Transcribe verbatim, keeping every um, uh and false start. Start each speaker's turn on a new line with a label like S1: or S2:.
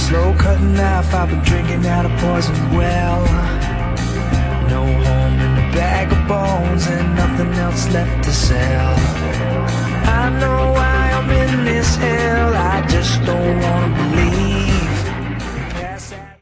S1: slow cutting knife, I've been drinking out of poison well. No home in a bag of bones and nothing else left to sell. I know